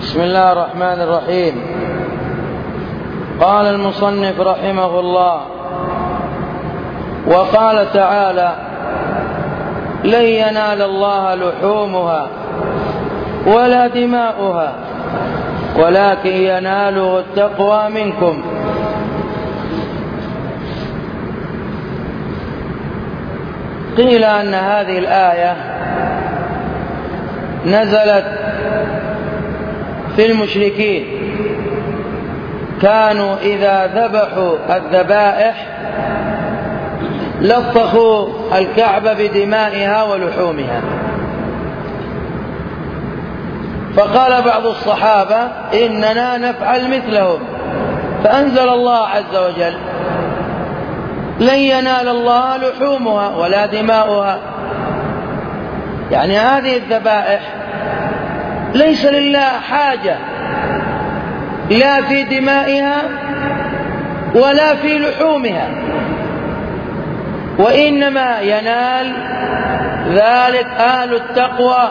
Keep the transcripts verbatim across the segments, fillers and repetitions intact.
بسم الله الرحمن الرحيم. قال المصنف رحمه الله: وقال تعالى: لن ينال الله لحومها ولا دماؤها ولكن يناله التقوى منكم. قيل أن هذه الآية نزلت في المشركين، كانوا إذا ذبحوا الذبائح لطخوا الكعبة بدمائها ولحومها، فقال بعض الصحابة: إننا نفعل مثلهم، فأنزل الله عز وجل: لن ينال الله لحومها ولا دماؤها. يعني هذه الذبائح ليس لله حاجة لا في دمائها ولا في لحومها، وإنما ينال ذلك أهل التقوى،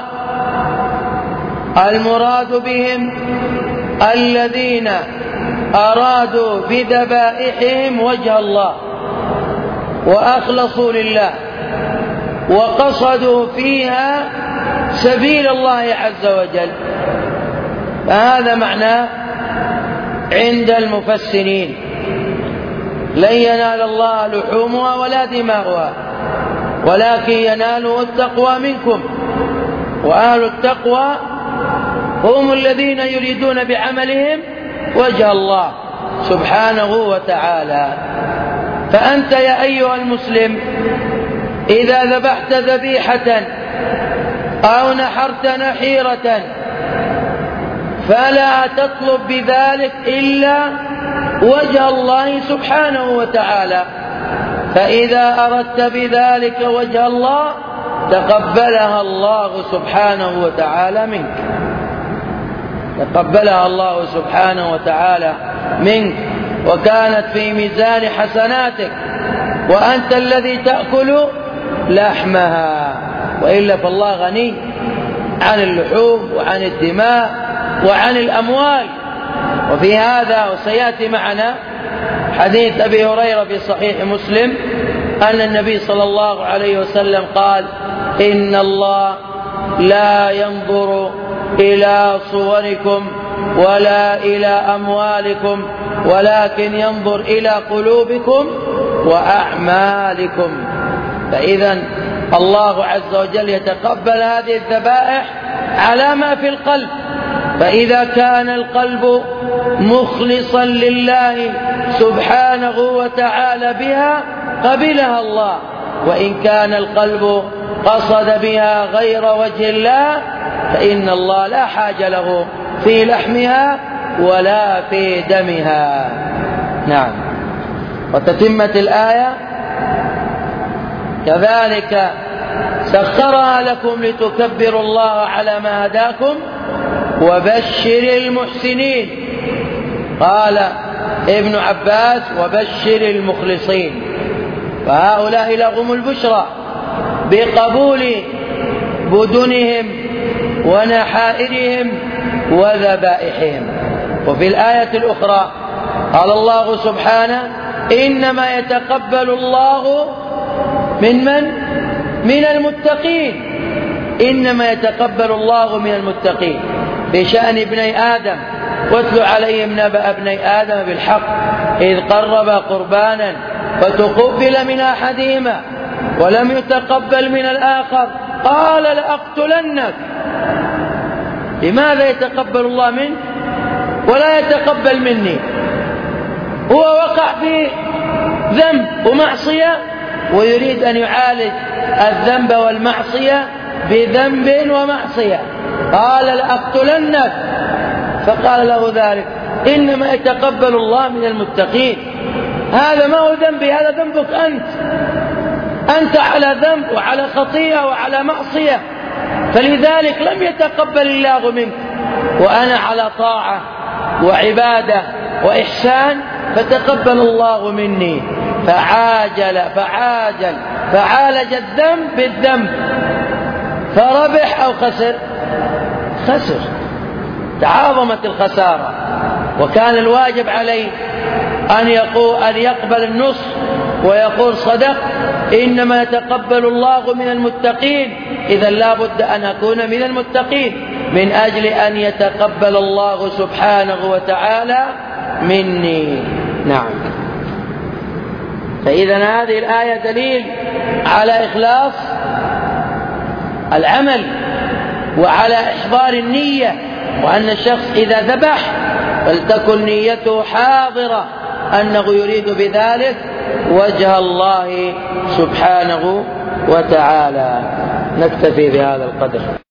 المراد بهم الذين أرادوا بذبائحهم وجه الله وأخلصوا لله وقصدوا فيها سبيل الله عز وجل. فهذا معناه عند المفسرين: لن ينال الله لحومها ولا دماؤها ولكن يناله التقوى منكم. وأهل التقوى هم الذين يريدون بعملهم وجه الله سبحانه وتعالى. فأنت يا أيها المسلم إذا ذبحت ذبيحة أو نحرت نحيرة فلا تطلب بذلك إلا وجه الله سبحانه وتعالى، فإذا أردت بذلك وجه الله تقبلها الله سبحانه وتعالى منك، تقبلها الله سبحانه وتعالى منك، وكانت في ميزان حسناتك، وأنت الذي تأكل لحمها. وإلا فالله غني عن اللحوم وعن الدماء وعن الأموال. وفي هذا وسيأتي معنا حديث أبي هريرة في صحيح مسلم أن النبي صلى الله عليه وسلم قال: إن الله لا ينظر إلى صوركم ولا إلى أموالكم ولكن ينظر إلى قلوبكم وأعمالكم. فإذا الله عز وجل يتقبل هذه الذبائح على ما في القلب، فإذا كان القلب مخلصا لله سبحانه وتعالى بها قبلها الله، وإن كان القلب قصد بها غير وجه الله فإن الله لا حاجة له في لحمها ولا في دمها. نعم. وتتمة الآية: كذلك سخرها لكم لتكبروا الله على ما هداكم وبشر المحسنين. قال ابن عباس: وبشر المخلصين. فهؤلاء لهم البشرى بقبول بدنهم ونحائرهم وذبائحهم. وفي الآية الأخرى قال الله سبحانه: إنما يتقبل الله من من؟ من المتقين. إنما يتقبل الله من المتقين بشأن ابني آدم: واتل عليهم نبأ ابني آدم بالحق إذ قربا قربانا فتقبل من أحدهما ولم يتقبل من الآخر قال لأقتلنك. لماذا يتقبل الله منه ولا يتقبل مني؟ هو وقع في ذنب ومعصية ويريد أن يعالج الذنب والمعصية بذنب ومعصية، قال لأقتلنك، فقال له ذلك. إنما يتقبل الله من المتقين. هذا ما هو ذنبي، هذا ذنبك أنت. أنت على ذنب وعلى خطيئة وعلى معصية، فلذلك لم يتقبل الله منك، وأنا على طاعة وعبادة وإحسان فتقبل الله مني. فعاجل فعاجل فعالج الذنب بالذنب، فربح أو خسر؟ خسر. تعاظمت الخسارة، وكان الواجب عليه أن يقول أن يقبل النصح ويقول صدق، إنما يتقبل الله من المتقين، إذا لا بد أن أكون من المتقين من أجل أن يتقبل الله سبحانه وتعالى مني. نعم. فإذا هذه الآية دليل على إخلاص العمل وعلى إحضار النية، وأن الشخص إذا ذبح فلتكن نيته حاضرة أنه يريد بذلك وجه الله سبحانه وتعالى. نكتفي بهذا القدر.